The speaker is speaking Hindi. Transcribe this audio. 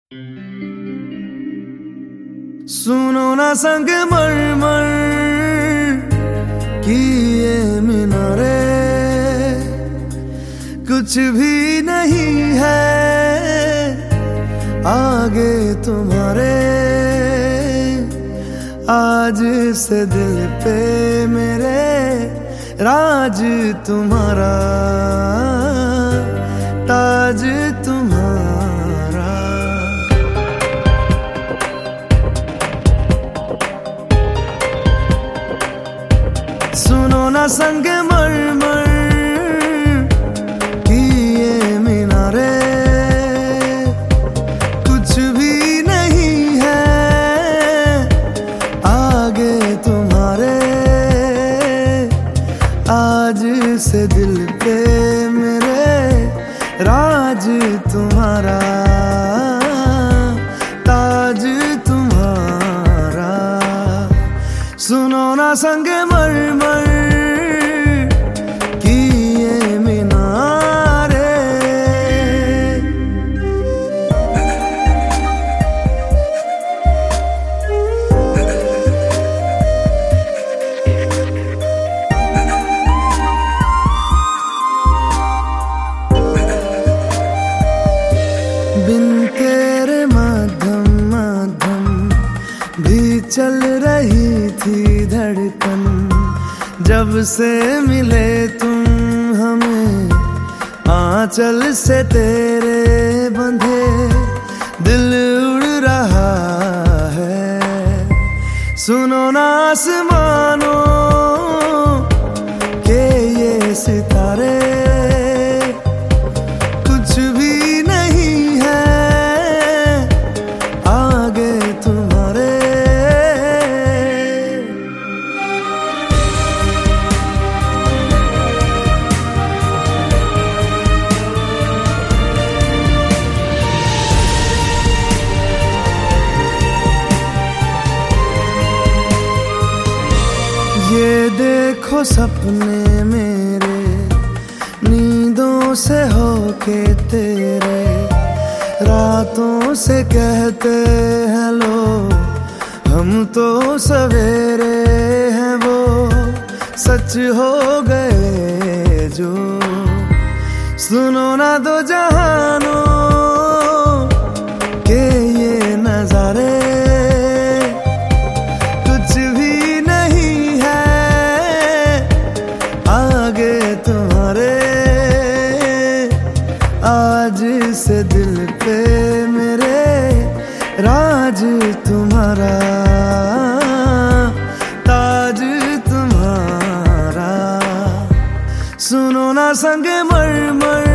सुनो ना संगमरमर की ये मीनारे, कुछ भी नहीं है आगे तुम्हारे। आज से दिल पे मेरे राज तुम्हारा, ताज तुम्हारा। सुनो ना संगमरमर की ये मीनारे, कुछ भी नहीं है आगे तुम्हारे। आज से दिल पे मेरे राज तुम्हारा, ताज तुम्हारा। सुनो ना संगमरमर की ये मीनारे। बिन तेरे मध्यम मध्यम भी चल रही थी धड़कन। जब से मिले तुम हमें आंचल से तेरे बंधे, दिल उड़ रहा है। सुनो ना आसमानों के ये सितारे, कुछ भी नहीं है आगे तुम्हारे। ये देखो सपने मेरे नींदों से होके तेरे, रातों से कहते हैं लोग हम तो सवेरे हैं। वो सच हो गए जो, सुनो ना दो जहानों के ये नजारे। कुछ भी नहीं है आगे तुम्हारे। आज से दिल पे मेरे राज तुम्हारा, ताज तुम्हारा। सुनो ना संगमरमर